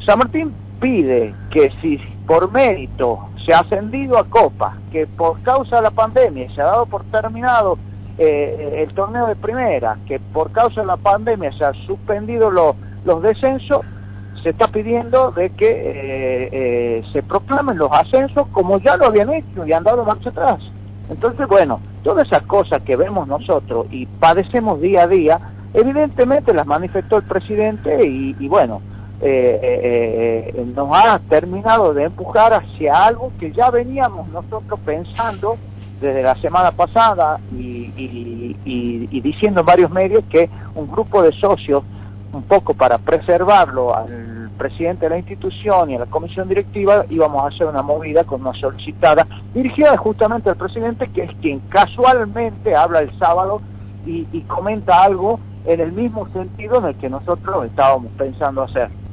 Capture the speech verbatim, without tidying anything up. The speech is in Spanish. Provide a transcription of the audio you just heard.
San Martín pide que si por mérito se ha ascendido a Copa, que por causa de la pandemia se ha dado por terminado eh, el torneo de primera, que por causa de la pandemia se han suspendido los, los descensos, se está pidiendo de que eh, eh, se proclamen los ascensos como ya lo habían hecho y han dado marcha atrás. Entonces, bueno, todas esas cosas que vemos nosotros y padecemos día a día, evidentemente las manifestó el presidente y, y bueno, eh, eh, eh, nos ha terminado de empujar hacia algo que ya veníamos nosotros pensando desde la semana pasada y, y, y, y diciendo en varios medios que un grupo de socios, un poco para preservarlo al presidente de la institución y a la comisión directiva, íbamos a hacer una movida con una solicitada dirigida justamente al presidente, que es quien casualmente habla el sábado y, y comenta algo en el mismo sentido en el que nosotros estábamos pensando hacer.